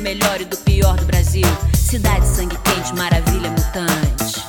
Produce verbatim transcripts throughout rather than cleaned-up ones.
melhor e do pior do Brasil. Cidade, sangue quente, maravilha mutante.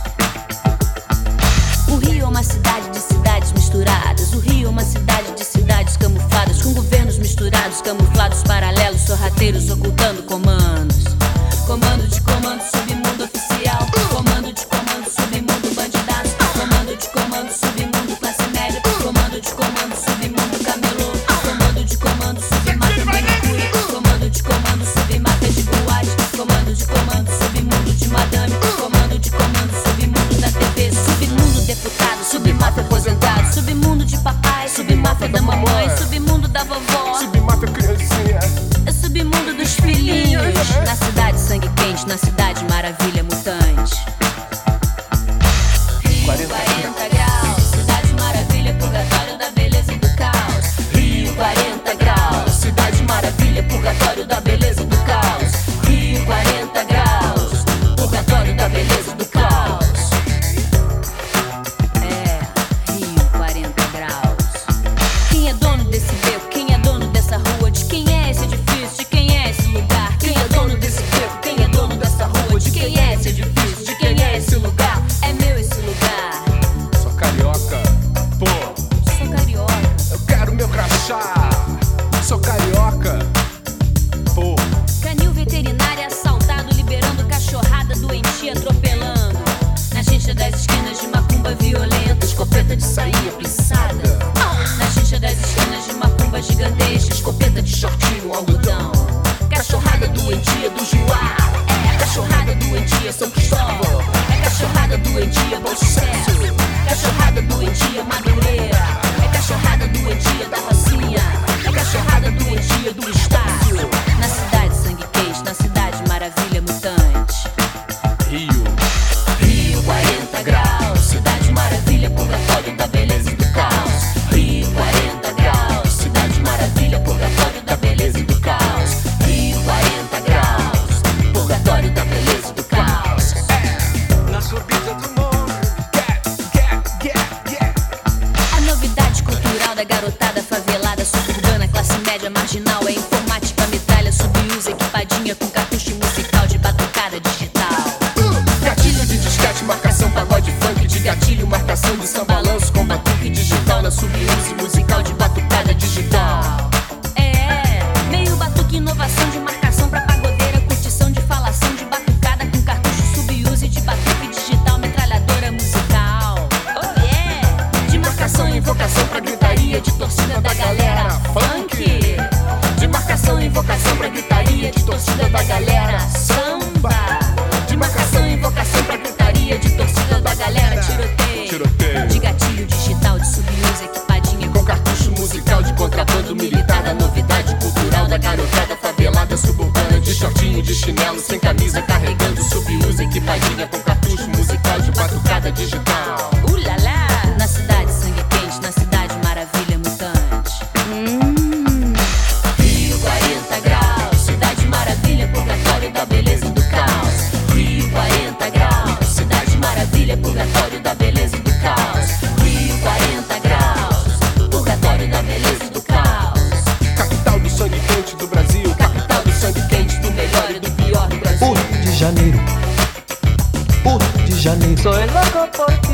O Rio é uma cidade de cidades misturadas. O Rio é uma cidade de cidades camufladas, com governos misturados, camuflados, paralelos, sorrateiros ocultando comandos. Comando de comando, submundo oficial. Comando de comando, submundo bandidaço. Comando de comando, submundo classe média. Comando de comando, submundo camelô. Comando de comando, submata manicure. Comando de comando, submata de boate. Comando de comando, submundo de madame. Comando de comando, submundo da T V. Submundo deputado, submáfia aposentado. Submundo de papai, submáfia da mamãe. Submundo da vovó, submáfia criancinha. é submundo dos filhinhos. Na cidade, sangue quente, na cidade, maravilha mutante. Rio, quarenta graus, cidade maravilha, purgatório da beleza e do caos. Rio, quarenta graus, cidade maravilha, purgatório da beleza e do caos. Rio, quarenta graus, purgatório da beleza e do caos. É, Rio, quarenta graus. Quem é dono desse beco? Quem é dono dessa rua? De quem é esse edifício? De quem é esse lugar? Quem é dono desse beco? Quem é dono dessa rua? De quem é esse edifício? De quem é esse lugar? É meu esse lugar. Sou carioca, pô. Sou carioca. Eu quero meu crachá. Sou carioca, pô. Canil veterinário assaltado, liberando cachorrada doentia, atropelando. Na xixa das esquinas de macumba violenta, escopeta de saia plissada. Na xixa das esquinas de macumba gigantesca, escopeta de shortinho, algodão. Cachorrada doentia do Juá. É cachorrada doentia São Cristóvão. É cachorrada doentia Bom Sucesso. Cachorrada doentia Madureira. É cachorrada doentia da Rocinha. É cachorrada doentia do Estácio. Na cidade, sangue quente, na cidade, maravilha mutante. Rio, Rio, quarenta graus, cidade maravilha, purgatório da beleza e do caos. Rio, quarenta graus, cidade maravilha, purgatório da beleza e do caos. Rio, quarenta graus, purgatório da beleza e do caos. na subida do morro. Get, get, get, get. A novidade cultural da garotada favelada, suburbana, classe média, marginal, é informática, metralha, subusa, equipadinha com cartucho musical de batucada digital. Gatilho de disquete, marcação, pagode, funk de gatilho, marcação de sambalanço com batuque digital na sub-use musical de batucada digital. É, meio batuque, inovação de marcação pra pagodeira, curtição de falação de batucada com cartucho sub-use de batuque digital, metralhadora musical. Oh yeah! De marcação e invocação pra gritaria de torcida da galera funk. De marcação e invocação pra gritaria de torcida da galera samba. De marcação e invocação pra gritaria de torcida da galera tiroteio. Tiroteio. De gatilho digital, de sub-use, equipadinha Com cartucho musical de contrabando militar, da novidade cultural da garotada favelada suburbana, de shortinho, de chinelo, sem camisa, carregando sub-usa, equipadinha com cartucho musical de batucada digital. Uh lá lá! Na cidade, sangue quente, na cidade, maravilha mutante. Hum. Rio, quarenta graus, cidade maravilha, purgatório da beleza e do caos. Rio, quarenta graus, cidade maravilha, purgatório da beleza e do caos. Rio, quarenta graus, purgatório da beleza e do caos. Capital do sangue quente do Brasil, Capital do sangue quente, do melhor e do pior do Brasil. Rio de Janeiro, Rio de Janeiro. Soy loco por